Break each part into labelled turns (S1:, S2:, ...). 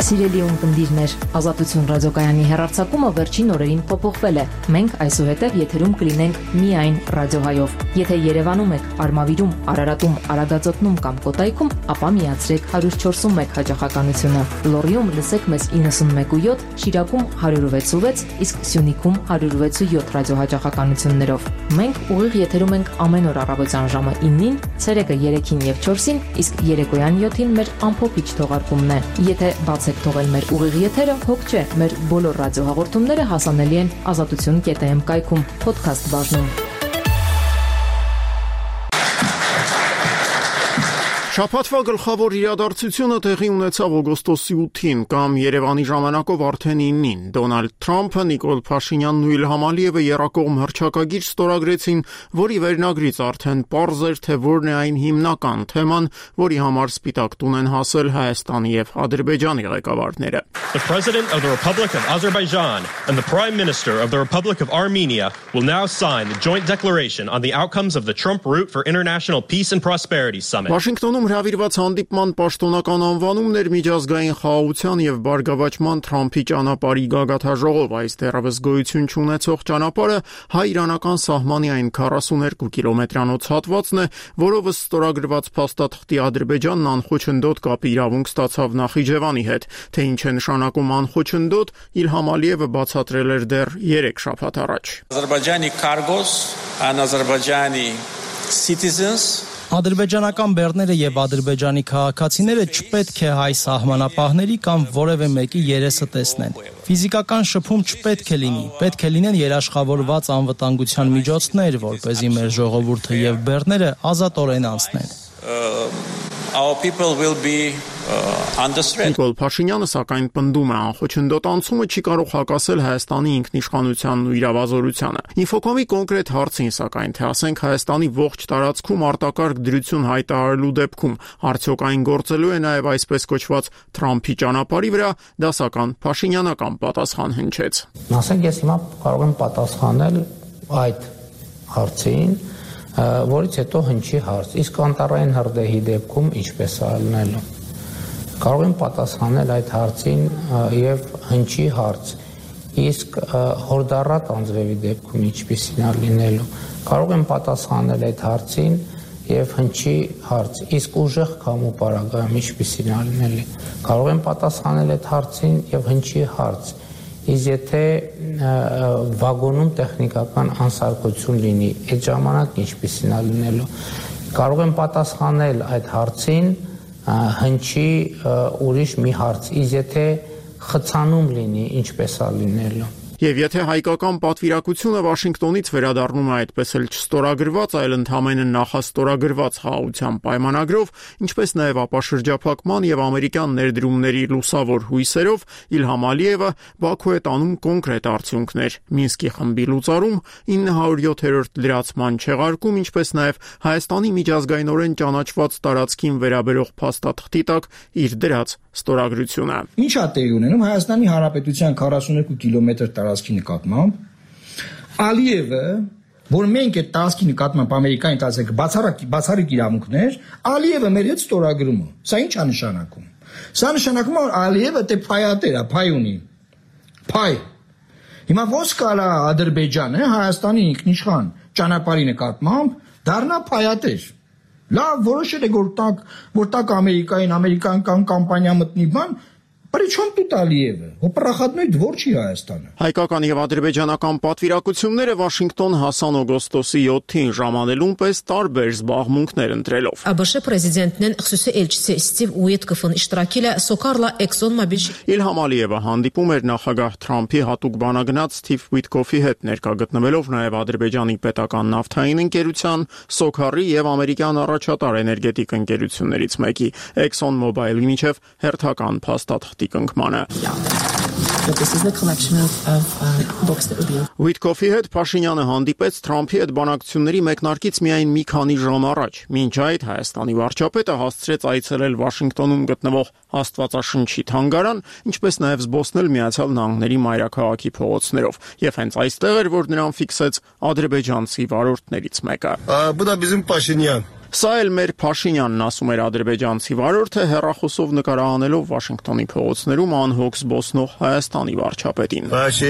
S1: Սիրելի ունկնդիրներ, Ազատություն ռադիոկայանի հեռարձակումը վերջին օրերին փոփոխվել է։ Մենք այսուհետև եթերում կլինենք միայն ռադիոհայով։ Եթե Երևանում եք, Արմավիրում, Արարատում, Արագածոտնում կամ Կոտայքում, ապա միացրեք 104.1 հաճախականությունը։ Լոռիում լսեք մեզ 91.7, Շիրակում 106.6, իսկ Սյունիքում 106.7 ռադիոհաճախականություններով։ Մենք ուղիղ եթերում ենք ամեն օր առավոտյան ժամը 9-ին, ցերեկը 3-ին եւ 4-ին, իսկ երեկոյան 7-ին մեր ամփոփիչ թողարկումն է։ Եթե բաց եք թողել մեր ուղիղ եթերը, հոգ չէ, մեր բոլոր ռադիոհաղորդումները հասանելի են azatutun.am կայքում, podcast բաժնում։
S2: Շաբաթվա գլխավոր իրադարձությունը տեղի ունեցավ օգոստոսի 8-ին կամ Երևանի ժամանակով արդեն 9-ին։ Դոնալդ Թրամփը, Նիկոլ Փաշինյանն ու Իլհամ Ալիևը երակողմ հռչակագիր ստորագրեցին, որի վերնագրից արդեն պարզ էր, թե որն է այն հիմնական թեման, որի համար Սպիտակ տուն են հասել Հայաստանի եւ Ադրբեջանի ղեկավարները։
S3: The President of the Republic of Azerbaijan and the Prime Minister of the Republic of Armenia will now sign the joint declaration on the outcomes of the Trump Route for International Peace and Prosperity Summit.
S2: Վաշինգտոնում հրավիրված հանդիպման պաշտոնական անվանումն էր միջազգային խաղաղության եւ բարգավաճման Թրամփի ճանապարհի գագաթաժողով։ Այս դեռևս գոյություն չունեցող ճանապարհը հայ-իրանական սահմանի այն 42 կիլոմետրանոց հատվածն է, որով ստորագրված փաստաթղթի Ադրբեջանն անխոչնդոտ կապի իրավունք ստացավ Նախիջևանի հետ։ Թե ինչ է նշանակում անխոչնդոտ, Իլհամ Ալիևը բացատրել էր դեռ 3 շաբաթ առաջ։
S4: Azerbaijani cargos and Azerbaijani citizens
S5: Ադրբեջանական բեռները եւ ադրբեջանի քաղաքացիները չպետք է հայ սահմանապահների կամ որևէ մեկի երեսը տեսնեն։ Ֆիզիկական շփում չպետք է լինի, պետք է լինեն երաշխավորված անվտանգության միջոցներ, որպեսզի մեր ժողովուրդը եւ բեռները ազատորեն անցնեն։
S4: Our people will be under threat.
S2: Նիկոլ Փաշինյանը սակայն պնդում է անխոչնդոտ անցումը չի կարող հակասել Հայաստանի ինքնիշխանությանն ու իրավազորությանը։ Ինֆոկոմի կոնկրետ հարցին սակայն թե ասենք Հայաստանի ողջ տարածքում արտակարգ դրություն հայտարարելու դեպքում արդյոք այն գործելու է նաև այսպես կոչված Թրամփի ճանապարհի վրա, դասական Փաշինյանական պատասխան հնչեց։
S6: Ասենք ես հիմա կարող եմ պատասխանել այդ հարցին, որից հետո հնչի հարց, իսկ անտառային հրդեհի դեպքում ինչպես է լինելու։ Կարող եմ պատասխանել այդ հարցին եւ հնչի հարց, իսկ հորդառատ անձրևի դեպքում ինչպեսին է լինելու։ Կարող եմ պատասխանել այդ հարցին եւ հնչի հարց, իսկ ուժեղ քամու պարագայում ինչպեսին է լինելու։ Կարող եմ պատասխանել այդ հարցին եւ հնչի հարց, իսկ եթե վագոնում տեխնիկական անսարքություն լինի, այդ ժամանակ ինչպեսին է լինելու։ Կարող եմ պատասխանել այդ հարցին, հնչի ուրիշ մի հարց, իսկ եթե խցանում լինի, ինչպես է լինելու։
S2: Եվ եթե հայկական պատվիրակությունը Վաշինգտոնից վերադառնում է այդպես էլ չստորագրված, այլ ընդհանրապես նախաստորագրված խաղաղության պայմանագրով, ինչպես նաև ապաշրջափակման եւ ամերիկյան ներդրումների լուսավոր հույսերով, Իլհամ Ալիևը Բաքու է տանում կոնկրետ արդյունքներ։ Մինսկի խմբի լուծարում, 907-րդ լրացման չեղարկում, ինչպես նաև Հայաստանի միջազգայինորեն ճանաչված տարածքին վերաբերող փաստաթղթի տակ իր դրած ստորագրությունը։
S7: Ինչ է տեղի ունենում Հայաստանի Հանրապետության 42 կիլոմետր տարածքի նկատմամբ Ալիևը, որ մենք այդ տարածքի նկատմամբ Ամերիկային տարածք բացառիկ իրավունքներ, Ալիևը մեր հետ ստորագրում է։ Սա ինչ է նշանակում։ Սա նշանակում է, որ Ալիևը դե փայատեր է, փայ ունի։ Փայ։ Հիմա ոնց կարա Ադրբեջանը Հայաստանի ինքնիշխան ճանապարհի նկատմամբ դառնա փայատեր։ Լավ, որոշել է որ տակ ամերիկական կամպանիա մտնի բան, Причем тут Алиевы? О проходной двор չի Հայաստանը։
S2: Հայկական եւ ադրբեջանական պատվիրակությունները Վաշինգտոն հասան օգոստոսի 7-ին ժամանելուն պես տարբեր զբաղմունքներ ընտրելով։
S8: ABŞ prezidentinin xüsusi elçisi Steve Witkoff'un iştirakıyla Sokar'la ExxonMobil
S2: Իլհամ Ալիևը հանդիպում էր նախագահ Թրամփի հատուկ բանագնաց Սթիվ Ուիտկոֆի հետ ներկա գտնվելով նաեւ Ադրբեջանի պետական նավթային ընկերության, Սոքարի եւ ամերիկյան առաջատար էներգետիկ ընկերություններից մեկի ExxonMobil-ի միջև հերթական փաստաթղթի կնքմանը։ Ուիտկոֆի հետ Փաշինյանը հանդիպեց Թրամփի հետ բանակցությունների մեկնարկից միայն մի քանի ժամ առաջ։ Մինչ այդ Հայաստանի վարչապետը հասցրեց այցելել Վաշինգտոնում գտնվող Աստվածաշնչի թանգարան, ինչպես նաև զբոսնել Միացյալ Նահանգների մայրաքաղաքի փողոցներով։ Եվ հենց այստեղ էր, որ նրան ֆիքսեց ադրբեջանցի վարորդներից մեկը։ Սա էլ մեր Փաշինյանն ասում էր ադրբեջանցի վարորդը հեռախոսով նկարահանելով Վաշինգտոնի փողոցներում անհոգ զբոսնող Հայաստանի վարչապետին։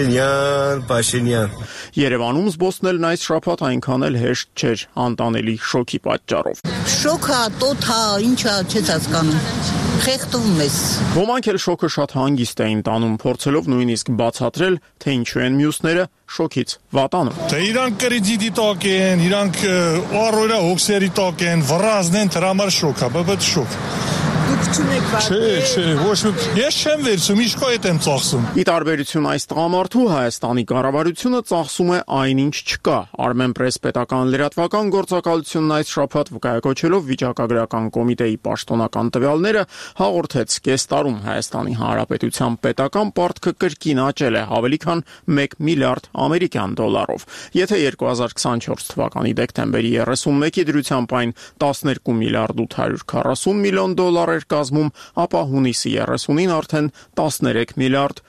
S2: Փաշինյան։ Երևանում զբոսնելն այս շաբաթ այնքան էլ հեշտ չէր անտանելի շոկի պատճառով։
S9: Շոկա, տոթա, ինչա, չես հասկանում։ Խեղդվում ես։
S2: Ոմանք էլ շոկը շատ հանգիստ էին տանում, փորձելով նույնիսկ բացատրել, թե ինչու են մյուսները շոկից վատանում։
S10: Թե իրանք կրիդիտի տակ են, իրանք առօրյա հոգսերի տակ են, վրազն են, դրա համար շոկ է, բայց շոկ։
S9: Դուք չունեք
S10: Չէ, ոչ մի ես չեմ վերցում, ինչքա հետ եմ ծախսում։
S2: Ի տարբերություն այս տղամարդու Հայաստանի կառավարությունը ծախսում է այնինչ չկա։ Armenpress պետական լրատվական գործակալությունն այս շաբաթ վկայակոչելով վիճակագրական կոմիտեի պաշտոնական տվյալները հաղորդեց կես տարում Հայաստանի Հանրապետության պետական պարտքը կրկին աճել է ավելի քան 1 միլիարդ ամերիկյան դոլարով։ Եթե 2024 թվականի դեկտեմբերի 31-ի դրությամբ այն 12 միլիարդ 840 միլիոն դոլար կազմում, ապա հունիսի 30-ին արդեն 13 միլիարդ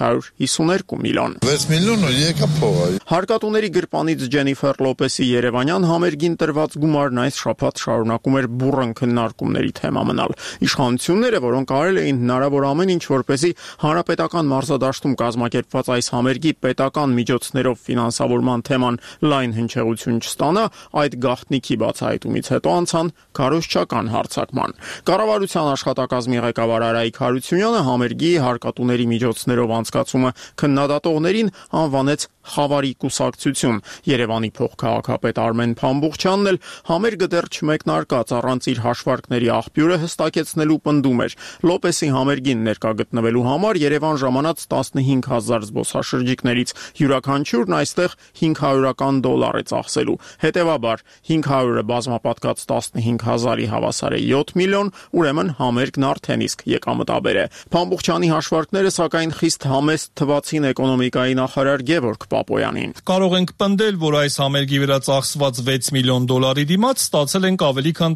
S2: 852 միլիոն։
S10: 6 միլիոն եկա փողը։
S2: Հարկատուների գրպանից Ջենիֆեր Լոպեսի Երևանյան համերգին տրված գումարն այս շաբաթ շարունակում էր բուռն քննարկումների թեմա մնալ։ Իշխանությունները, որոնք արել էին հնարավոր ամեն ինչ, որպեսզի հանրապետական մարզադաշտում կազմակերպված այս համերգի պետական միջոցներով ֆինանսավորման թեման լայն հնչեղություն չստանա, այդ գաղտնիքի բացահայտումից հետո անցան քարոզչական հարձակման։ Կառավարության աշխատակազմի ղեկավար Արայիկ Հարությունյանը համերգի հարկատուների միջոցներով անցկացումը քննադատողներին անվանեց խավարի կուսակցություն։ Երևանի փոխքաղաքապետ Արմեն Փամբուխչյանն էլ համերգը դեռ չմեկնարկած առանց իր հաշվարկների աղբյուրը հստակեցնելու պնդում էր։ Լոպեսի համերգին ներկա գտնվելու համար Երևան ժամանած 15000 զբոսաշրջիկներից յուրաքանչյուրն այստեղ 500-ական դոլար է ծախսելու։ Հետևաբար 500-ը բազմապատկած 15000-ի հավասար է 7 միլիոն, ուրեմն համերգն արդեն իսկ եկամտաբեր է։ Փամբուխչյանի հաշվարկները սակայն խիստ համեստ թվացին էկոնոմիկայի նախարար Գևորգ Պապոյանին։
S10: Կարող ենք պնդել, որ այս համերգի վրա ծախսված 6 միլիոն դոլարի դիմաց ստացել ենք ավելի քան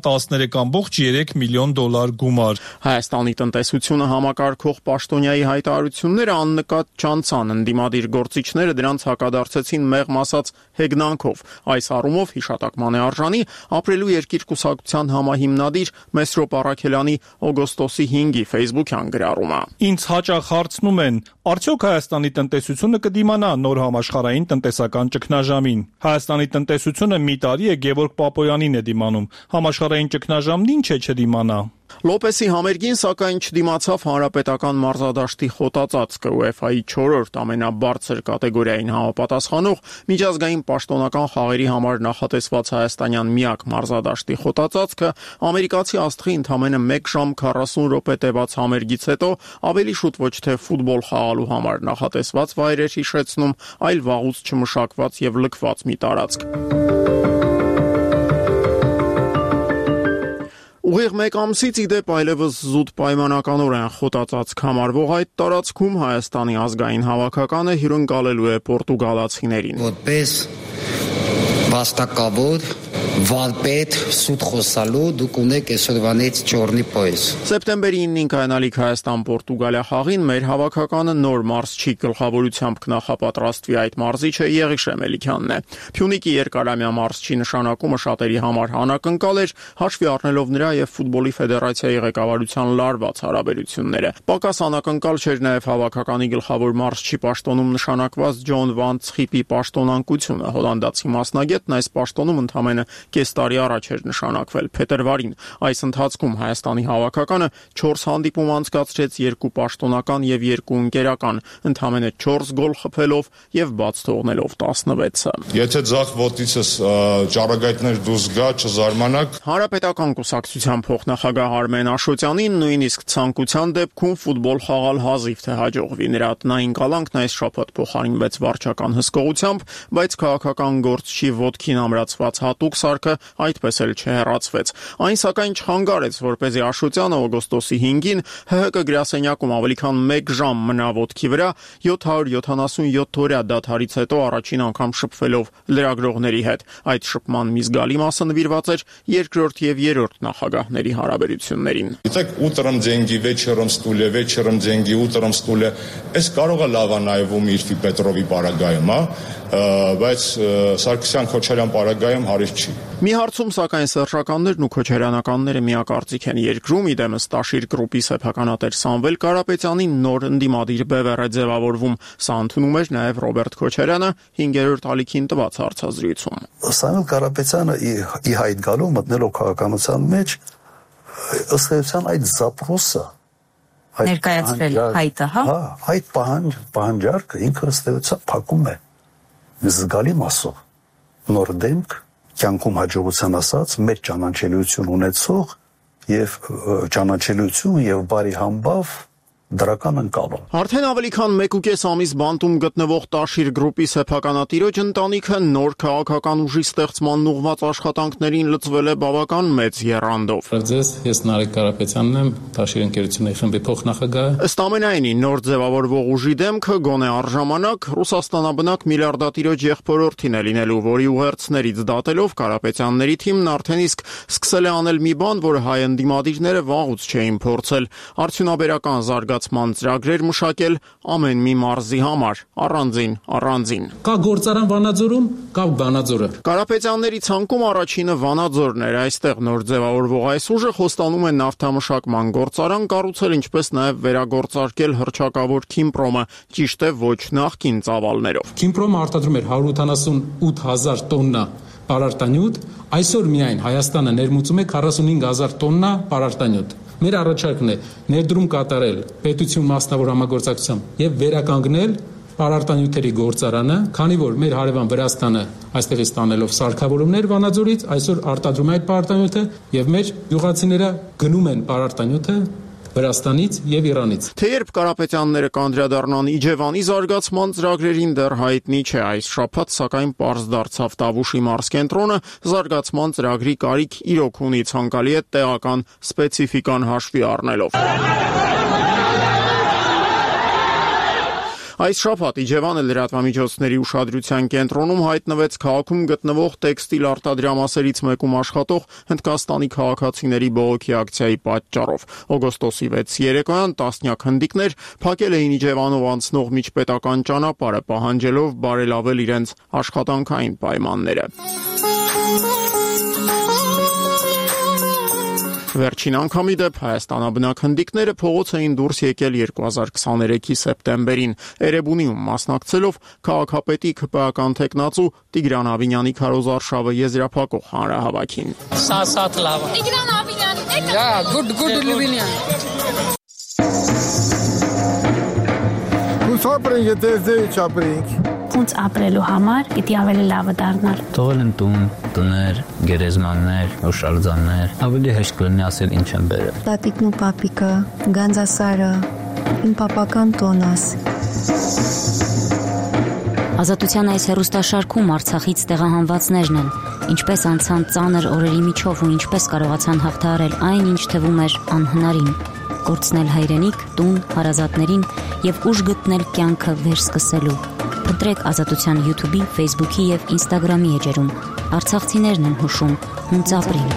S10: 13.3 միլիոն դոլար գումար։
S2: Հայաստանի տնտեսությունը համակարգող պաշտոնյայի հայտարարությունները աննկատ չանցան, ընդդիմադիր գործիչները դրանց հակադարձեցին մեղմ ասած հեգնանքով։ Այս առումով հիշատակման է արժանի Ապրելու երկիր կուսակցության համահիմնադիր Մեսրոպ Առաքելյանի օգոստոսի 5-ի Facebook-յան գրառումը։
S10: Ինձ հաճախ հարցնում են, արդյոք Հայաստանի տնտեսությունը կդիմանա նոր համաշխարհային տնտեսական ճգնաժամին։ Հայաստանի տնտեսությունը մի տարի է Գևորգ Պապոյանին է դիմանում։ Համաշխարհային ճգնաժամն ինչ է չդիմանա։
S2: Լոպեսի համերգին սակայն չդիմացավ հանրապետական մարզադաշտի խոտածածկը UEFA-ի 4-րդ ամենաբարձր կատեգորիային համապատասխանող միջազգային պաշտոնական խաղերի համար նախատեսված հայաստանյան միակ մարզադաշտի խոտածածկը ամերիկացի աստղի ընդամենը 1 ժամ 40 րոպե տևած համերգից հետո ավելի շուտ ոչ թե ֆուտբոլ խաղալու համար նախատեսված վայր էր հիշեցնում, այլ վաղուց չմշակված եւ լքված մի տարածք։ Ուղիղ մեկ ամսից ի դեպ այլևս զուտ պայմանականորեն խոտածածկ համարվող այդ տարածքում Հայաստանի ազգային հավաքականը հյուրընկալելու է պորտուգալացիներին։
S11: Որպես վաստակավոր վարպետ սուտ խոսալու դուք ունեք այսօրվանից ճորնի պոյս։
S2: Սեպտեմբերի 9-ին կայանալիք Հայաստան-Պորտուգալիա խաղին մեր հավաքականը նոր մարզչի գլխավորությամբ կնախապատրաստվի։ Այդ մարզիչը Եղիշե Մելիքյանն է։ Փյունիկի երկարամյա մարզչի նշանակումը շատերի համար անակնկալ էր, հաշվի առնելով նրա եւ ֆուտբոլի ֆեդերացիայի ղեկավարության լարված հարաբերությունները։ Պակաս անակնկալ չէր նաեւ հավաքականի գլխավոր մարզչի պաշտոնում նշանակված Ջոն Վան Ցխիպի պաշտոնանկությունը։ Հոլանդացի մասնագետն այս պաշտոնում ընդամենը կես տարի առաջ էր նշանակվել փետրվարին։ Այս ընթացքում Հայաստանի հավաքականը 4 հանդիպում անցկացրեց, 2 պաշտոնական եւ 2 ընկերական, ընդամենը 4 գոլ խփելով եւ բաց թողնելով 16-ը։
S10: Եթե ձախ ոտիցս ճառագայթներ դուրս գա, չզարմանաք։
S2: Հանրապետական կուսակցության փոխնախագահ Արմեն Աշոտյանին նույնիսկ ցանկության դեպքում ֆուտբոլ խաղալ հազիվ թե հաջողվի։ Նրա տնային կալանքն այս շաբաթ փոխարինվեց վարչական հսկողությամբ, բայց քաղաքական գործչի ոտքին ամրացված հատուկ սարքը այդպես էլ չհեռացվեց։ Այն սակայն չխանգարեց, որպեսզի Աշոտյանը օգոստոսի 5-ին ՀՀԿ գրասենյակում ավելի քան 1 ժամ մնա ոտքի վրա 777 օրյա դադարից հետո առաջին անգամ շփվելով լրագրողների հետ։ Այդ շփման մի զգալի մասը նվիրված էր երկրորդ եւ երրորդ նախագահների հարաբերություններին։
S10: Գիտեք, ուտրում деньги, вечером стулья, вечером деньги, утром стулья։ Այս կարող է լավ նայվում Իրֆի Պետրովի պարագայում, բայց Սարգսյան քո
S12: Քոչարյան պարագայում հարիր չի։
S2: Մի հարցում սակայն սերժականներն ու քոչարյանականները միակարծիք են երկրում, իդեմս Տաշիր գրուպի սեփականատեր Սամվել Կարապետյանին նոր ընդդիմադիր բևեռ է ձևավորվում։ Սա ընդունում էր նաև Ռոբերտ Քոչարյանը 5-րդ ալիքին տված հարցազրույցում։
S13: Սամվել Կարապետյանը ի հայտ գալու մտնելով քաղաքականության մեջ ըստ էության այդ զապրոսը
S14: ներկայացրել հայտը, հա։
S13: Այդ պահանջարկը ինքը ըստ էության փակում է զգալի մասով նոր դեմք կյանքում հաջողության ասած մեր ճանաչելիություն ունեցող եւ ճանաչելիություն եւ բարի համբավ դրական ընկալում։
S2: Արդեն ավելի քան 1.5 ամիս բանտում գտնվող Տաշիր գրուպի սեփականատիրոջ ընտանիքը նոր քաղաքական ուժի ստեղծման ուղղված աշխատանքներին լծվել է բավական մեծ եռանդով։
S15: Ձեզ ես Նարեկ Կարապետյանն եմ, Տաշիր ընկերությունների խմբի փոխնախագահը։
S2: Ըստ ամենայնի նոր ձևավորվող ուժի դեմքը գոնե առժամանակ Ռուսաստանաբնակ միլիարդատիրոջ եղբորորդին է լինելու, որի ուղերձներից դատելով Կարապետյանների թիմն արդեն իսկ սկսել է անել մի բան, որ հայ ընդդիմադիրները վաղուց չէին փորձել՝ արդյունաբերական զարգացման ծրագրեր մշակել ամեն մի մարզի համար, առանձին։
S15: Կա գործարան Վանաձորում, կա Վանաձորը։
S2: Կարապետյանների ցանկում առաջինը Վանաձորն էր, այստեղ նոր ձևավորվող այս ուժը խոստանում է նավթամշակման գործարան կառուցել, ինչպես նաև վերագործարկել հռչակավոր Քիմպրոմը, ճիշտ է ոչ նախկին ծավալներով։
S15: Քիմպրոմը արտադրում էր 178,000 տոննա պարարտանյութ, այսօր միայն Հայաստանը ներմուծում է 45,000 տոննա պարարտանյութ։ Մեր առաջարկն է ներդրում կատարել պետություն մասնավոր համագործակցությամբ եւ վերականգնել պարարտանյութերի գործարանը, քանի որ մեր հարևան Վրաստանը այստեղից ստանելով սարքավորումներ Վանաձորից այսօր արտադրում է այդ պարարտանյութը եւ մեր յուղացիները գնում են պարարտանյութը Վրաստանից եւ Իրանից։
S2: Թե երբ Կարապետյանները կանդրադառնան Իջևանի զարգացման ծրագրերին դեռ հայտնի չէ, այս շաբաթ սակայն պարզ դարձավ Տավուշի մարզկենտրոնը զարգացման ծրագրի կարիք իրոք ունի, ցանկալի է տեղական սպეციფიკան հաշվի առնելով։ Այս շաբաթ Իջևանը լրատվամիջոցների ուշադրության կենտրոնում հայտնվեց քաղաքում գտնվող տեքստիլ արտադրամասերից մեկում աշխատող Հնդկաստանի քաղաքացիների բողոքի ակցիայի պատճառով։ Օգոստոսի 6 երեկոյան տասնյակ հնդիկներ փակել էին Իջևանով անցնող միջպետական ճանապարհը, պահանջելով բարելավել իրենց աշխատանքային պայմանները։ Վերջին անգամի դեպ Հայաստանաբնակ հնդիկները փողոց էին դուրս եկել 2023-ի սեպտեմբերին, Էրեբունիում մասնակցելով քաղաքապետի ՔՊԱ-ական տեխնացու Տիգրան Ավինյանի քարոզարշավը եզրափակող հանրահավաքին։
S16: Սասատ լավ։ Տիգրան Ավինյանի good Լուբինյան։
S17: Ուսապրենք եթե չապրենք։
S18: Ոնց ապրելու համար պիտի ավելի լավը դառնալ։
S19: Թողել են տներ, գերեզմաններ, օշալձաններ, ավելի հեշտ կլինի ասել ինչ են բերել։
S20: Տատիկն ու պապիկը, Գանձասարը, իմ պապական տոնաս։
S21: Ազատության այս հեռուստաշարքում Արցախից տեղահանվածներն են, ինչպես անցան ծանր օրերի միջով ու ինչպես կարողացան հաղթահարել այն, ինչ թվում էր անհնարին, կորցնել հայրենիք, տուն, հարազատներին եւ ուժ գտնել կյանքը վերսկսելու։ Ընտրեք Ազատության YouTube-ի, Facebook-ի եւ Instagram-ի էջերում։ Արցախցիներն են հուշում, հունց ապրենք։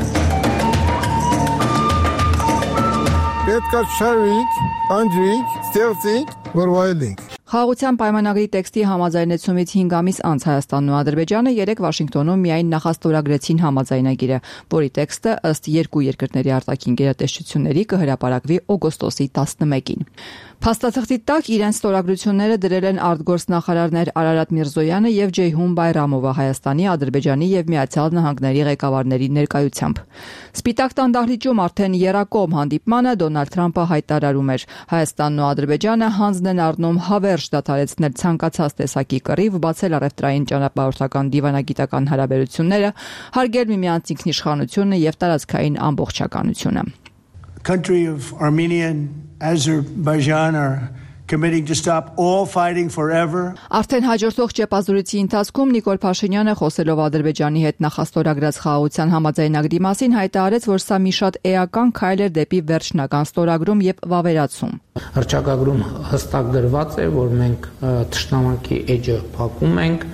S17: Պետք է շարվենք, անջրենք, ստեղծենք, որ վայելենք։
S22: Խաղաղության պայմանագրի տեքստի համաձայնեցումից 5 ամիս անց Հայաստանն ու Ադրբեջանը երեկ Վաշինգտոնում միայն նախաստորագրեցին համաձայնագիրը, որի տեքստը ըստ երկու երկրների արտաքին գերատեսչությունների կհրապարակվի օգոստոսի 11-ին։ Փաստաթղթի տակ իրենց ստորագրությունները դրել են արտգործնախարարներ Արարատ Միրզոյանը եւ Ջեյհուն Բայրամովը Հայաստանի, Ադրբեջանի եւ Միացյալ Նահանգների ղեկավարների ներկայությամբ։ Սպիտակ տան դահլիճում արդեն եռակողմ հանդիպմանը Դոնալդ Թրամփը հայտարարում էր. Հայաստանն ու Ադրբեջանը հանձն են առնում հավերժ դադարեցնել ցանկացած տեսակի կռիվ, բացել առևտրային ճանապարհորդական դիվանագիտական հարաբերությունները, հարգել միմյանց ինքնիշխանությունը եւ տարածքային ամբողջականությունը։
S23: Country of Armenia and Azerbaijan are committing to stop all fighting forever.
S22: Արդեն հաջորդող ճեպազրույցի ընթացքում Նիկոլ Փաշինյանը խոսելով Ադրբեջանի հետ նախաստորագրած խաղաղության համաձայնագրի մասին հայտարարեց, որ սա մի շատ էական քայլ էր դեպի վերջնական ստորագրում եւ վավերացում։
S6: Հռչակագրում հստակ գրված է, որ մենք թշնամակի էջը փակում ենք,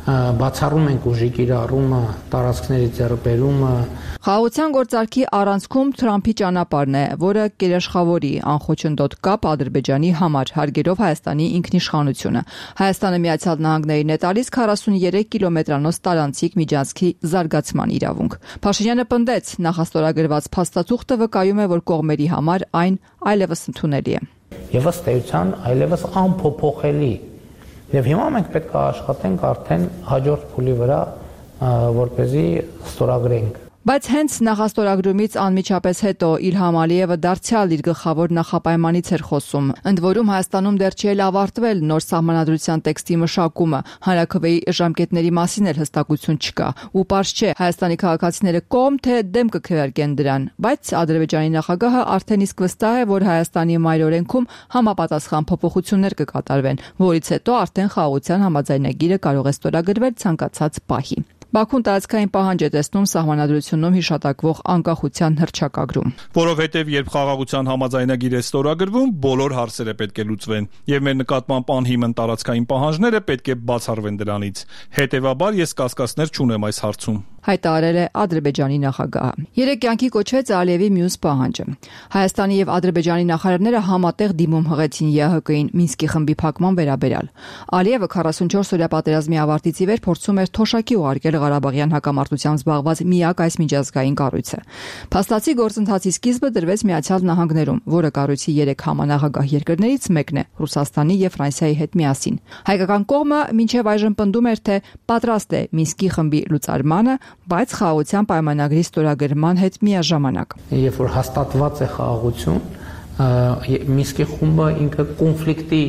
S6: բացառում ենք ուժի կիրառումը, տարածքների ձեռքբերումը։
S22: Խաղաղության գործարքի առանցքում Թրամփի ճանապարհն է, որը կերաշխավորի անխոչնդոտ կապ Ադրբեջանի համար, հարգելով Հայաստանի ինքնիշխանությունը։ Հայաստանը Միացյալ Նահանգներին է տալիս 43 կիլոմետրանոց տարանցիկ միջանցքի զարգացման իրավունք։ Փաշինյանը պնդեց, նախաստորագրված փաստաթուղթը վկայում է, որ կողմերի համար այն այլևս ընդունելի է։
S6: Եվ ըստ էության այլևս անփոփոխելի։ Եվ հիմա մենք պետք է աշխատենք արդեն հաջորդ փուլի վրա, որպեսզի ստորագրենք։
S22: Բայց հենց նախաստորագրումից անմիջապես հետո Իլհամ Ալիևը դարձյալ իր գլխավոր նախապայմանից էր խոսում։ Ընդ որում Հայաստանում դեռ չի ավարտվել նոր սահմանադրության տեքստի մշակումը, հանրաքվեի ժամկետների մասին էլ հստակություն չկա, ու պարզ չէ Հայաստանի քաղաքացիները կողմ թե դեմ կքվեարկեն դրան, բայց Ադրբեջանի նախագահը արդեն իսկ վստահ է, որ Հայաստանի մայրօրենքում համապատասխան փոփոխություններ կկատարվեն, որից հետո արդեն խաղաղության համաձայնագիրը կարող է ստորագրվել ցանկացած պահի։ Բաքուն տարածքային պահանջ է տեսնում սահմանադրությունում հիշատակվող անկախության հռչակագրում։
S10: Որովհետև երբ խաղաղության համաձայնագիր է ստորագրվում, բոլոր հարցերը պետք է լուծվեն, եւ մեր նկատմամբ անհիմն տարածքային պահանջները պետք է բացառվեն դրանից։ Հետևաբար ես կասկածներ չունեմ այս հարցում։
S22: Հայտարարել է Ադրբեջանի նախագահը։ Երեք կյանքի կոչվեց Ալիևի մյուս պահանջը։ Հայաստանի եւ Ադրբեջանի նախարարները համատեղ դիմում հղեցին ԵԱՀԿ-ին Մինսկի խմբի փակման վերաբերյալ։ Ալիևը 44-օրյա պատերազմի ավարտից ի վեր փորձում էր թոշակի ուղարկել Ղարաբաղյան հակամարտությամբ զբաղված միակ այս միջազգային կառույցը։ Փաստացի գործընթացի սկիզբը դրվեց Միացյալ Նահանգներում, որը կառույցի 3 համանախագահ երկրներից մեկն է, Ռուսաստանի եւ Ֆրանսիայի հետ միասին։ Հայկական կողմը մինչև այժմ պնդում էր, թե պատրաստ է Մինսկի խմբի լուծարմանը, բայց խաղաղության պայմանագրի ստորագրման հետ միաժամանակ։
S6: Երբ որ հաստատված է խաղաղություն, Մինսկի խումբը ինքը կոնֆլիկտի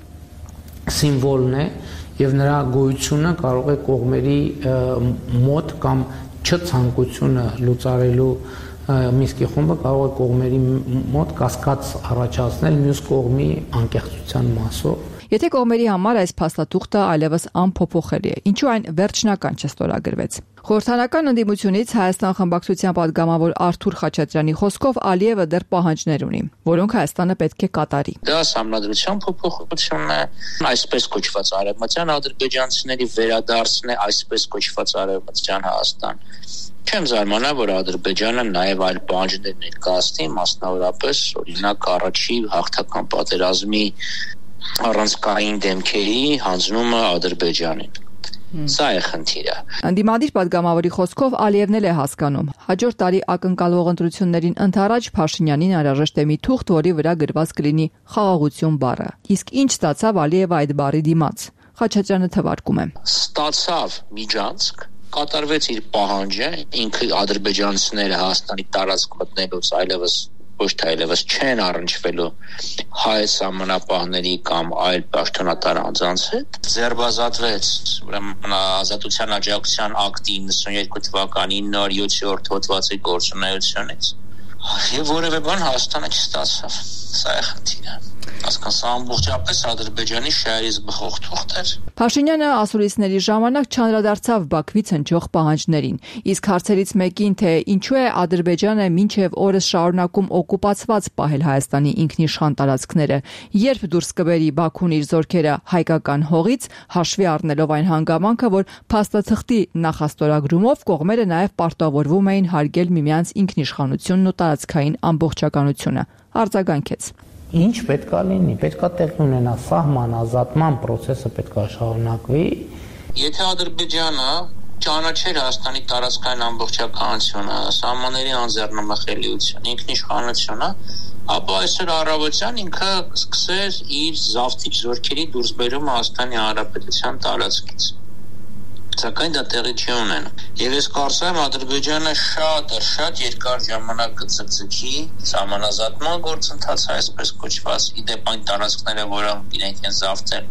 S6: սիմվոլն է եւ նրա գոյությունը կարող է կողմերի մոտ կամ չցանկությունը լուծարելու Մինսկի խումբը կարող է կողմերի մոտ կասկած առաջացնել մյուս կողմի անկեղծության մասով։
S22: Եթե կողմերի համար այս փաստաթուղթը այլևս անփոփոխելի է, ինչու այն վերջնական չստորագրվեց։ Խորհրդանական ընդդիմությունից Հայաստան խմբակցության падգամավոր Արթուր Խաչատրյանի խոսքով Ալիևը դեռ պահանջներ ունի, որոնք Հայաստանը պետք է կատարի։
S1: Դա համանդրության փոփոխությունն է, այսպես կոչված արևմտյան ադրբեջանցիների վերադարձն է, այսպես կոչված արևմտյան Հայաստան։ Չեմ զարմանա, որ Ադրբեջանը նաև այլ պահանջներ ներկայացնի, մասնավորապես օրինակ առաջի հաղթական պատերազմի առանցքային դեմքերի հանձնումը Ադրբեջանին։ Սա է խնդիրը։
S22: Անդիմադիր падգամավորի խոսքով Ալիևն էլ է հասկանում։ Հաջորդ տարի ակնկալվող ընտրություններին ընդառաջ Փաշինյանին անհրաժեշտ է մի թուղթ, որի վրա գրված կլինի խաղաղություն բառը։ Իսկ ինչ ստացավ Ալիևը այդ բառի դիմաց։ Խաչատրյանը թվարկում է։
S1: Ստացավ միջանցք, կատարվեց իր պահանջը, ինքը ադրբեջանցիները Հայաստանի տարածք մտնելուց այլևս ոչ թե այլևս չեն առնչվելու հայ սահմանապահների կամ այլ պաշտոնատար անձանց հետ, ձեռբազատվեց ուրեմն ազատության աջակցության ակտի 92 թվականի 907 հոդվածի գործունեությունից եւ որևէ բան Հայաստանը չստացավ։ Սա է խնդիրը։ Հասկանաս, ամբողջապես Ադրբեջանի շահերից բխող թուղթ էր։
S22: Փաշինյանը ասուլիսների ժամանակ չանդրադարձավ Բաքվից հնչող պահանջներին, իսկ հարցերից մեկին, թե ինչու է Ադրբեջանը մինչև օրս շարունակում օկուպացված պահել Հայաստանի ինքնիշխան տարածքները, երբ դուրս կբերի Բաքուն իր զորքերը հայկական հողից, հաշվի առնելով այն հանգամանքը, որ փաստաթղթի նախաստորագրումով կողմերը նաև պարտավորվում էին հարգել միմյանց ինքնիշխանությունն ու տարածքային ամբողջականությունը, արձագանքեց։
S6: Ինչ պետք է լինի, պետք է տեղի ունենա սահման ազատման process-ը պետք է շարունակվի։
S1: Եթե Ադրբեջանը ճանաչեր Հայաստանի տարածքային ամբողջականությունը, սահմանների անձեռնմխելիություն, ինքնիշխանությունը, ապա այսօր առավոտյան ինքը սկսեր իր զավթիչ զորքերի դուրսբերումը Հայաստանի Հանրապետության տարածքից։ Սակայն դա տեղի չի ունենում։ Եվ ես կարծում եմ Ադրբեջանը շատ երկար ժամանակ կձգձգի սահմանազատման գործընթացը, այսպես կոչված, իդեպ այն տարածքները, որոնք իրենք են զավթել,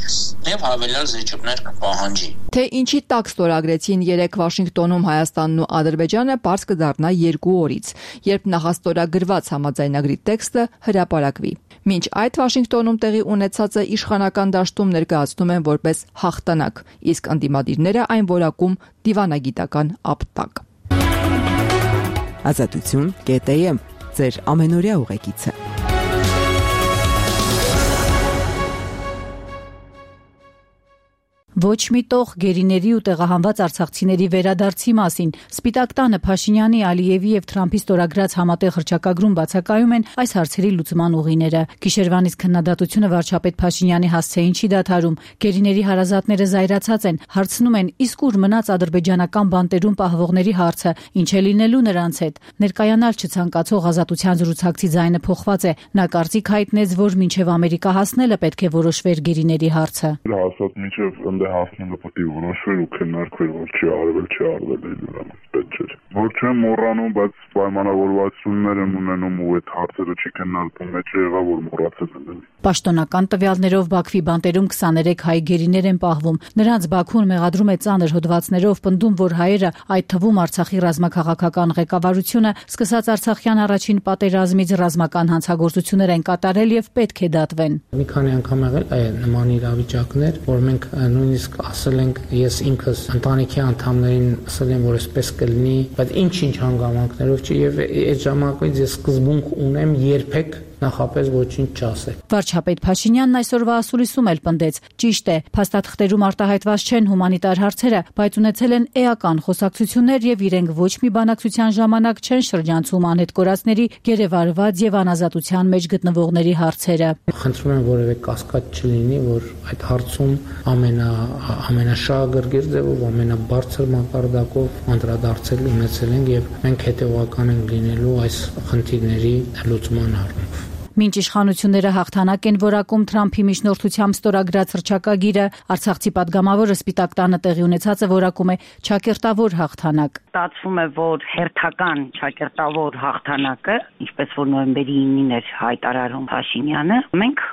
S1: եւ հավելյալ զիջումներ կպահանջի։
S22: Թե ինչի տակ ստորագրեցին երեք Վաշինգտոնում Հայաստանն ու Ադրբեջանը, պարզ կդառնա 2 օրից, երբ նախաստորագրված համաձայնագրի տեքստը հրապարակվի։ Մինչ այդ Վաշինգտոնում տեղի ունեցածը իշխանական դաշտում ներկայացնում են որպես հաղթանակ, իսկ ընդդիմադիրները այն որակում դիվանագիտական ապտակ։
S3: Ազատություն.am ձեր ամենօրյա ուղեկիցը։
S4: ոչ մի տող գերիների ու տեղահանված արցախցիների վերադարձի մասին։ Սպիտակ տանը Փաշինյանի, Ալիևի եւ Թրամփի ստորագրած համատեղ հռչակագրում բացակայում են այս հարցերի լուծման ուղիները։ Գիշերվանից քննադատությունը վարչապետ Փաշինյանի հասցեին չի դադարում։ Գերիների հարազատները զայրացած են, հարցնում են՝ իսկ ուր մնաց ադրբեջանական բանտերում պահվողների հարցը, ինչ է լինելու նրանց հետ։ Ներկայանալ չցանկացող ազատության զրուցակցի ձայնը փոխված է։ Նա կարծիք հայտնեց, որ մինչև Ամերիկա հասնելը պետք է որոշվեր գերիների հարցը։
S5: Հասած մինչև ընդ հասնելը պետք է որոշվեր ու քննարկվեր, որ չի արվել պետք չէ։ Որ չեմ մոռանում, բայց պայմանավորվածություններ եմ ունենում ու այդ հարցերը չի քննարկվում, մեջ եղավ որ մոռացել եմ։
S4: Պաշտոնական տվյալներով Բաքվի բանտերում 23 հայ գերիներ են պահվում։ Նրանց Բաքուն մեղադրում է ծանր հոդվածներով, պնդում, որ հայերը, այդ թվում Արցախի ռազմաքաղաքական ղեկավարությունը, սկսած Արցախյան առաջին պատերազմից ռազմական հանցագործություններ են կատարել եւ պետք է դատվեն։
S6: Մի քանի անգամ եղել է նման իրավիճակներ, որ մենք նույնիսկ ասել ենք, ես ինքս ընտանիքի անդամներին ասել եմ, որ այսպես կլինի, բայց ինչ հանգամանքներով չի եւ այդ ժամանակից ես սկզբունք ունեմ երբեք նախապես ոչինչ չասել։
S4: Վարչապետ Փաշինյանն այսօրվա ասուլիսում էլ պնդեց. ճիշտ է, փաստաթղթերում արտահայտված չեն հումանիտար հարցերը, բայց ունեցել են էական խոսակցություններ եւ իրենք ոչ մի բանակցության ժամանակ չեն շրջանցում անհետ կորածների, գերեվարված եւ անազատության մեջ գտնվողների հարցերը։
S6: Խնդրում եմ որևէ կասկած չլինի, որ այդ հարցում ամենաշահագրգիռ ձևով, ամենաբարձր մակարդակով անդրադարձել ունեցել ենք եւ մենք հետեւական ենք լինելու այս խնդիրների լուծման առումով։
S4: Մինչ իշխանությունները հաղթանակ են որակում Թրամփի միջնորդությամբ ստորագրած հռչակագիրը, Արցախցի падգամավորը Սպիտակ տանը տեղի ունեցածը որակում է ճակերտավոր հաղթանակ։
S14: Ստացվում է, որ հերթական ճակերտավոր հաղթանակը, ինչպես որ նոյեմբերի 9-ին էր հայտարարում Փաշինյանը, մենք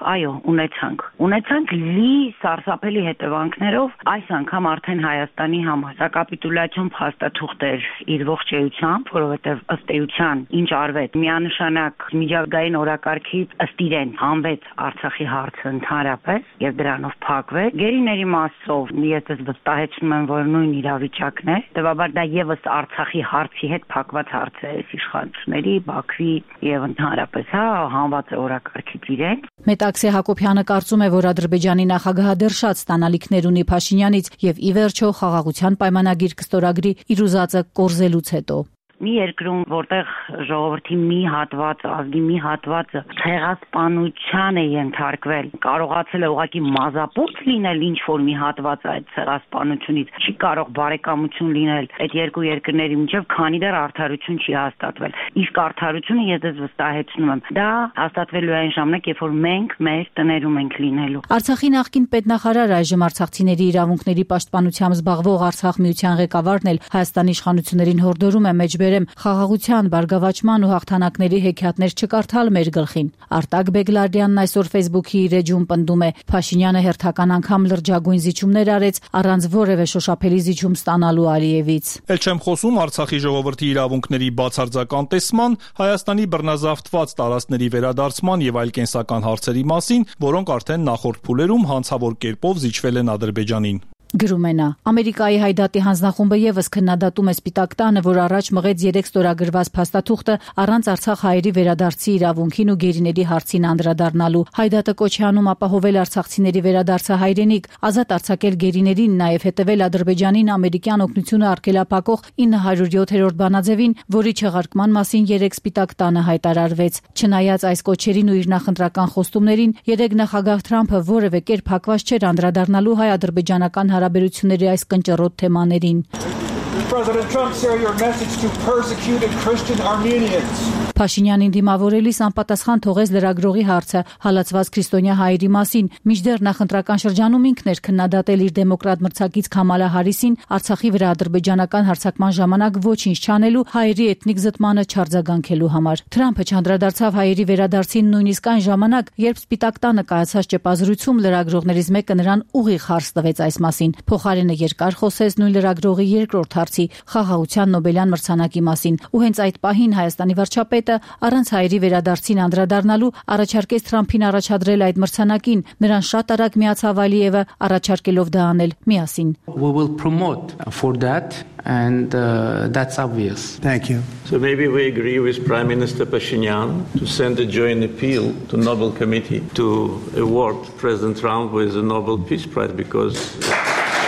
S14: ունեցանք լի սարսափելի հետևանքներով այս անգամ արդեն Հայաստանի համար։ Սա կապիտուլյացիոն փաստաթուղթ էր իր ողջ էությամբ, որովհետև ըստ էության ինչ արվեց, միանշանակ միջազգային օրակարգից ըստ իրեն հանվեց Արցախի հարցը ընդհանրապես եւ դրանով փակվեց։ Գերիների մասով ես վստահեցնում եմ, որ նույն իրավիճակն է, տեւաբար դա եւս Արցախի հարցի հետ փակված հարց է իշխանությունների, Բաքվի եւ ընդհանրապես հանված է օրակարգից իրեն։
S4: Մետաքսե Հակոբյանը կարծում է, որ Ադրբեջանի նախագահը դեռ շատ ստանալիքներ ունի Փաշինյանից եւ ի վերջո խաղաղության պայմանագիր կստորագրի իր ուզածը կորզելուց հետո։
S14: Մի երկրում, որտեղ ժողովրդի մի հատված, ազգի մի հատվածը ցեղասպանության է ենթարկվել, կարողացել է ուղղակի մազապուրծ լինել ինչ որ մի հատված այդ ցեղասպանությունից, չի կարող բարեկամություն լինել այդ երկու երկրների միջև, քանի դեռ արդարություն չի հաստատվել։ Իսկ արդարությունը ես վստահեցնում եմ, դա հաստատվելու է այն ժամանակ, երբ որ մենք մեր տներում ենք լինելու։
S4: Արցախի նախկին պետնախարար, այժմ արցախցիների իրավունքների պաշտպանությամբ զբաղվող Արցախ միության ղեկավարն էլ Հայաստանի իշխանություններին հորդորում է խաղաղության, բարգավաճման ու հաղթանակների հեքիաթներ չկարդալ մեր գլխին։ Արտակ Բեգլարդյանն այսօր Facebook-ի իր էջում պնդում է. Փաշինյանը հերթական անգամ լրջագույն զիջումներ արեց առանց որևէ շոշափելի զիջում ստանալու Ալիևից։
S10: Էլ չեմ խոսում Արցախի ժողովրդի իրավունքների բացարձական տեսման, Հայաստանի բռնազավթված տարածքների վերադարձման եւ այլ կենսական հարցերի մասին, որոնք արդեն նախորդ փուլերում հանցավոր կերպով զիջվել են Ադրբեջանին։
S4: Գրում է նա. Ամերիկայի հայդատի հանձնախումբը եւս քննադատում է Սպիտակ տանը, որ առաջ մղեց 3 ստորագրված փաստաթուղթը առանց Արցախ հայերի վերադարձի իրավունքին ու գերիների հարցին անդրադառնալու։ Հայդատը կոչ է անում ապահովել արցախցիների վերադարձը հայրենիք, ազատ արձակել գերիներին, նաեւ հետեւել Ադրբեջանին ամերիկյան օգնությունը արգելափակող 907-րդ բանաձևին, որի չեղարկման մասին 3 Սպիտակ տանը հայտարարվեց։ Չնայած այս կոչերին ու իր նախընտրական խոստումներին, 3 նախագահ Թրամփը որևէ կերպ հակված չէր անդրադառնալու հայ-ադրբեջանական հարաբերությունների այս կնճռոտ թեմաներին։
S12: President Trump, sir, your message to persecuted Christian Armenians.
S4: Փաշինյանին դիմավորելիս անպատասխան թողեց լրագրողի հարցը հալածված քրիստոնյա հայերի մասին, մինչդեռ նախընտրական շրջանում ինքն էր քննադատել իր դեմոկրատ մրցակից Քամալա Հարիսին Արցախի վրա ադրբեջանական հարձակման ժամանակ ոչինչ չանելու, հայերի էթնիկ զտմանը չարձագանքելու համար։ Թրամփը չանդրադարձավ հայերի վերադարձին նույնիսկ այն ժամանակ, երբ Սպիտակ տանը կայացած ճեպազրույցում լրագրողներից մեկը նրան ուղիղ հարց տվեց այս մասին։ Փոխարենը երկար խոսեց նույն լրագրողի երկրորդ հարցի՝ խաղաղության Նոբելյան մրցանակի մասին, ու հենց այդ պահին Հայաստանի վարչապետը առանց հայերի վերադարձին անդրադառնալու առաջարկեց Թրամփին առաջադրել այդ մրցանակին։ Նրան շատ արագ միացավ Ալիևը, առաջարկելով դա անել միասին։
S6: We will promote for that and that's obvious.
S12: Thank you.
S24: So maybe we agree with Prime Minister Pashinyan to send a joint appeal to Nobel Committee to award President Trump with the Nobel Peace Prize because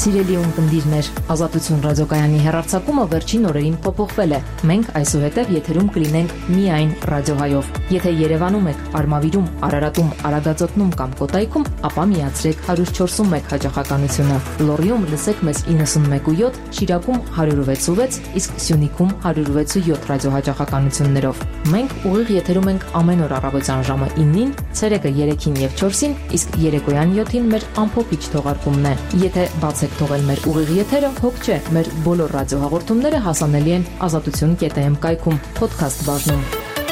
S7: Սիրելի ունկնդիրներ, Ազատություն ռադիոկայանի հեռարձակումը վերջին օրերին փոփոխվել է։ Մենք այսուհետև եթերում կլինենք միայն ռադիոհայով։ Եթե Երևանում եք, Արմավիրում, Արարատում, Արագածոտնում կամ Կոտայքում, ապա միացրեք 104.1 հաճախականությունը։ Լոռիում լսեք մեզ 91.7, Շիրակում 106.6, իսկ Սյունիքում 106.7 ռադիոհաճախականություններով։ Մենք ուղիղ եթերում ենք ամեն օր առավոտյան ժամը 9-ին, ցերեկը 3-ին եւ 4-ին, իսկ երեկոյան 7-ին մեր ամփոփիչ թողարկումն է։ Եթե բացեք թողել մեր ուղիղ եթերը, հոգ չէ, մեր բոլոր ռադիոհաղորդումները հասանելի են azatutun.am կայքում, podcast բաժնում։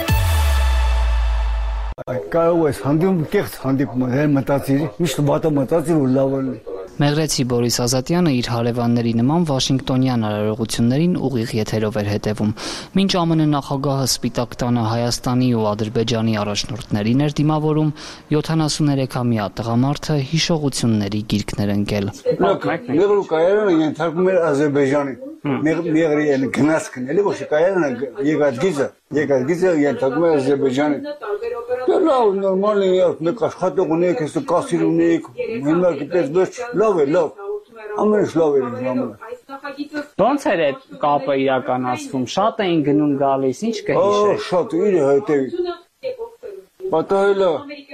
S8: Կարող ես հանդիպում կեղծ հանդիպում են մտածիր, միշտ վատը մտածիր ու լավ է։
S9: Մեղրեցի Բորիս Ազատյանը իր հարևանների նման Վաշինգտոնյան արարողություններին ուղիղ եթերով էր հետևում։ Մինչ ԱՄՆ նախագահը Սպիտակ տանը Հայաստանի ու Ադրբեջանի առաջնորդներին էր դիմավորում, 73-ամյա տղամարդը հիշողությունների գիրքներ ընկել։
S8: Մեղրու կայարանը ենթարկում էր Ադրբեջանի։ Մեղրի են գնացքն էլի ոչ կայարանը եկած գիզը ենթարկում էր Ադրբեջանի։ Լավ, նորմալ է, մեկ աշխատող ունեք, ես կասիր ունեք, հիմնարկի պես վերջ, լավ է, լավ, ամենից լավ է ժամանակ։
S11: Ոնց էր այդ կապը իրականացվում, շատ էին գնում գալիս, ինչ կհիշեք։
S8: Շատ, իր հետևի, պատահելը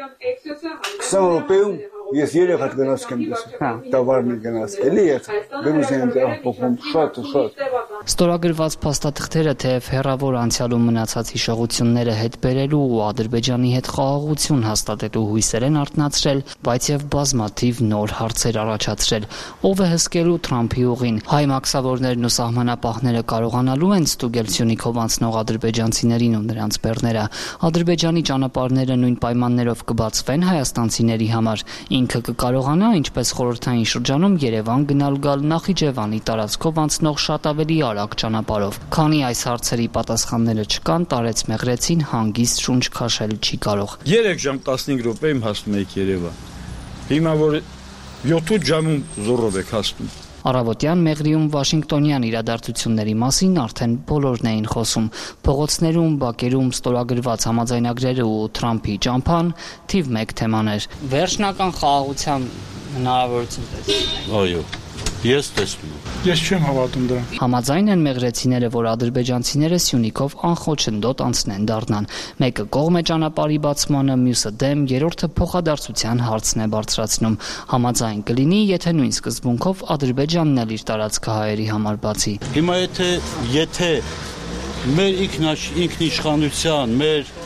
S8: 20 ռոպեում ես 3 հատ գնացք եմ դեսում, տավարն գնացք, էլի ես Գրուզիան տեղափոխում, շատ։
S9: Ստորագրված փաստաթղթերը թեև հեռավոր անցյալում մնացած հիշողությունները հետ բերելու ու Ադրբեջանի հետ խաղաղություն հաստատելու հույսեր են արթնացրել, բայց եւ բազմաթիվ նոր հարցեր առաջացրել։ Ով է հսկելու Թրամփի ուղին։ Հայ մաքսավորներն ու սահմանապահները կարողանալու են ստուգել Սյունիքով անցնող ադրբեջանցիներին ու նրանց բեռները։ Ադրբեջանի ճանապարհները նույն պայմաններով կբացվեն հայաստանցիների համար։ Ինքը կկարողանա, ինչպես խորհրդային շրջանում Երևան գնալ-գալ Նախիջևանի տարածքով անցնող շատ ավելի արագ ճանապարհով։ Քանի այս հարցերի պատասխանները չկան, տարեց Մեղրեցին հանգիստ շունչ քաշել չի կարող։
S25: 3 ժամ 15 րոպեում հասնում եք Երևան։ Հիմա որ 7 ժամում զորով եք հասնում։
S9: Առավոտյան Մեղրիում Վաշինգտոնյան իրադարձությունների մասին արդեն բոլորն էին խոսում։ Փողոցներում, բակերում ստորագրված համաձայնագրերը ու Թրամփի ճամփան թիվ 1 թեմաներ։
S11: Վերջնական խաղաղության հնարավորություն տեսնում։
S25: Այո, ես տեսնում եմ։
S11: Ես չեմ հավատում դրան։
S9: Համաձայն են մեղրեցիները, որ ադրբեջանցիները Սյունիքով անխոչնդոտ անցնեն դառնան։ Մեկը կողմ է ճանապարհի բացմանը, մյուսը դեմ, երրորդը փոխադարձության հարցն է բարձրացնում։ Համաձայն կլինի, եթե նույն սկզբունքով Ադրբեջանն էլ իր տարածքը հայերի համար բացի։
S25: Հիմա եթե մեր ինքնիշխանության,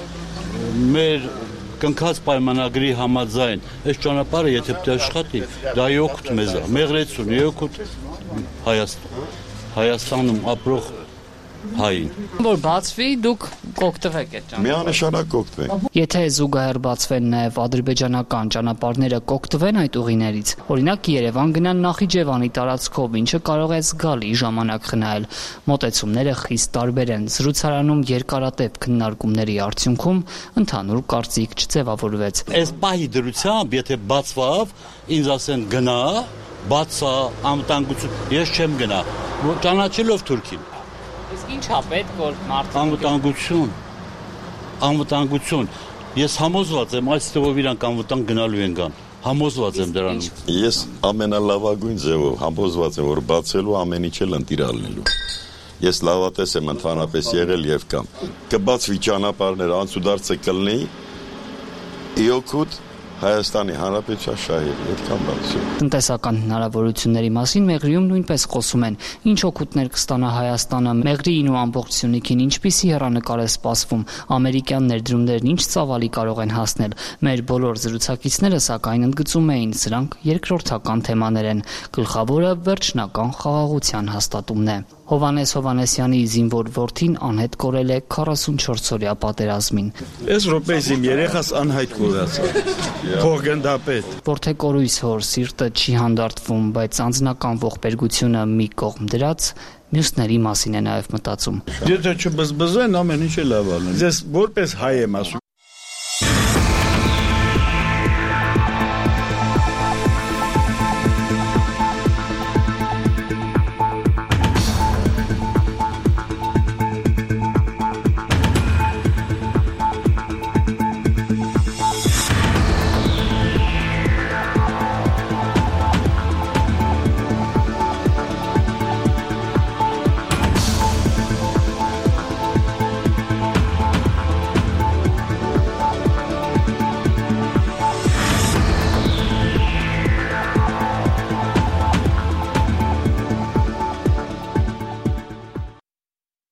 S25: մեր կնքած պայմանագրի համաձայն այս ճանապարհը եթե պետք է աշխատի, դա օգուտ մեզ է, Մեղրեցուն, օգուտ Հայաստանում ապրող հային։
S11: Որ բացվի, դուք կօգտվեք այդ ճանապարհից։
S26: Միանշանակ կօգտվենք։
S9: Եթե զուգահեռ բացվեն նաև ադրբեջանական ճանապարհները, կօգտվեն այդ ուղիներից։ Օրինակ Երևան գնան Նախիջևանի տարածքով, ինչը կարող է զգալի ժամանակ խնայել։ Մոտեցումները խիստ տարբեր են։ Զրուցարանում երկարատև քննարկումների արդյունքում ընդհանուր կարծիք չձևավորվեց։
S25: Այս պահի դրությամբ, եթե բացվավ, ինձ ասեն գնա, բացա, անվտանգություն, ես չեմ գնա, ճանաչելով Թուրքին։
S11: Իսկ ի՞նչ է պետք որ
S25: մարդիկ անվտանգություն։ Ես համոզված եմ, այս թվով իրանք անվտանգ գնալու են գան։ Համոզված եմ դրանում։
S26: Ես ամենալավագույն ձևով համոզված եմ, որ բացելու ամեն ինչ էլ ընտիրալնելու։ Ես լավատես եմ ընդհանրապես եղել եւ կամ կբացվի ճանապարհներ, անցուդարձը կլինի իօքուտ Հայաստանի Հանրապետության շահերի այդքան բացում։
S9: Տնտեսական հնարավորությունների մասին Մեղրիում նույնպես խոսում են։ Ինչ օգուտներ կստանա Հայաստանը Մեղրիին ու ամբողջ Սյունիքին, ինչպիսի հեռանկար է սպասվում, ամերիկյան ներդրումներն ինչ ծավալի կարող են հասնել։ Մեր բոլոր զրուցակիցները սակայն ընդգծում էին, սրանք երկրորդական թեմաներ են։ Գլխավորը վերջնական խաղաղության հաստատումն է։ Հովանես Հովանեսյանի զինվոր որդին անհետ կորել է 44-օրյա պատերազմին։
S25: Այս րոպեից իմ երեխաս անհայտ կորացավ։ Փոխգնդապետ։
S9: Որդեկորույս հոր սիրտը չի հանդարտվում, բայց անձնական ողբերգությունը մի կողմ դրած մյուսների մասին է նաև մտածում։
S25: Եթե չբզբզեն, ամեն ինչ է լավ ալն։ Ես որպես հայ եմ ասում,